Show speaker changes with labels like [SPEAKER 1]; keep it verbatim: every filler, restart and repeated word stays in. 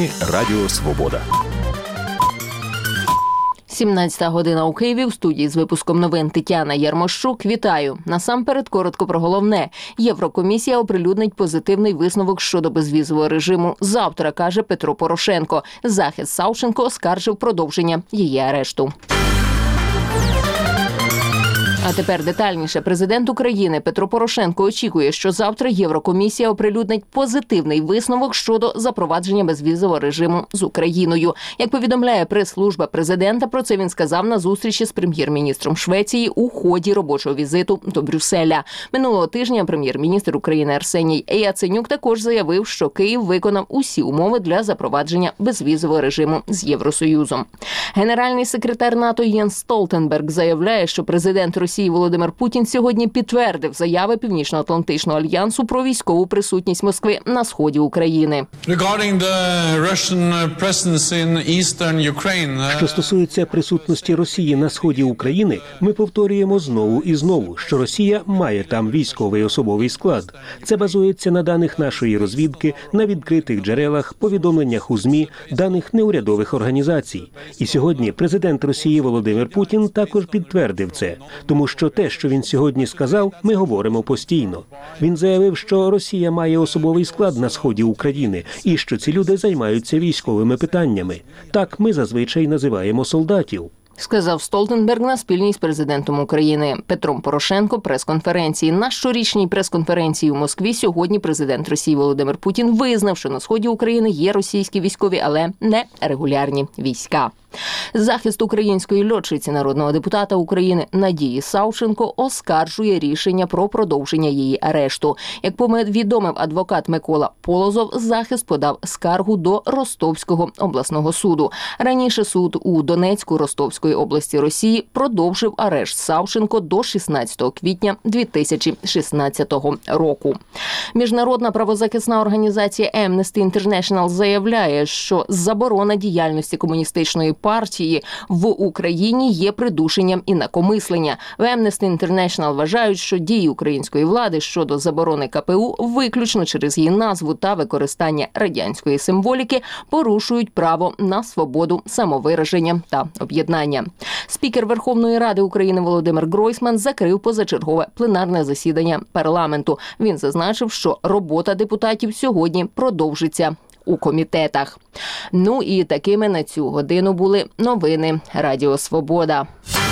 [SPEAKER 1] Новини Радіо Свобода.
[SPEAKER 2] сімнадцята година у Києві. В студії з випуском новин Тетяна Ярмощук. Вітаю. Насамперед, коротко про головне. Єврокомісія оприлюднить позитивний висновок щодо безвізового режиму завтра, каже Петро Порошенко. Захист Савченко оскаржив продовження її арешту. А тепер детальніше. Президент України Петро Порошенко очікує, що завтра Єврокомісія оприлюднить позитивний висновок щодо запровадження безвізового режиму з Україною. Як повідомляє прес-служба президента, про це він сказав на зустрічі з прем'єр-міністром Швеції у ході робочого візиту до Брюсселя. Минулого тижня прем'єр-міністр України Арсеній Яценюк також заявив, що Київ виконав усі умови для запровадження безвізового режиму з Євросоюзом. Генеральний секретар НАТО Єнс Столтенберг заявляє, що президент Росії Володимир Путін сьогодні підтвердив заяви Північно-Атлантичного альянсу про військову присутність Москви на сході України.
[SPEAKER 3] Що стосується присутності Росії на сході України, ми повторюємо знову і знову, що Росія має там військовий особовий склад. Це базується на даних нашої розвідки, на відкритих джерелах, повідомленнях у ЗМІ, даних неурядових організацій. І сьогодні президент Росії Володимир Путін також підтвердив це, тому що те, що він сьогодні сказав, ми говоримо постійно. Він заявив, що Росія має особовий склад на сході України і що ці люди займаються військовими питаннями. Так ми зазвичай називаємо солдатів.
[SPEAKER 2] Сказав Столтенберг на спільній з президентом України Петром Порошенко прес-конференції. На щорічній прес-конференції у Москві сьогодні президент Росії Володимир Путін визнав, що на сході України є російські військові, але не регулярні війська. Захист української льотчиці народного депутата України Надії Савченко оскаржує рішення про продовження її арешту. Як повідомив адвокат Микола Полозов, захист подав скаргу до Ростовського обласного суду. Раніше суд у Донецьку Ростовської області Росії продовжив арешт Савченко до шістнадцятого квітня дві тисячі шістнадцятого року. Міжнародна правозахисна організація Amnesty International заявляє, що заборона діяльності комуністичної партії в Україні є придушенням інакомислення. В Amnesty International вважають, що дії української влади щодо заборони ка пе у виключно через її назву та використання радянської символіки порушують право на свободу самовираження та об'єднання. Спікер Верховної Ради України Володимир Гройсман закрив позачергове пленарне засідання парламенту. Він зазначив, що робота депутатів сьогодні продовжиться у комітетах. Ну і такими на цю годину були новини Радіо Свобода.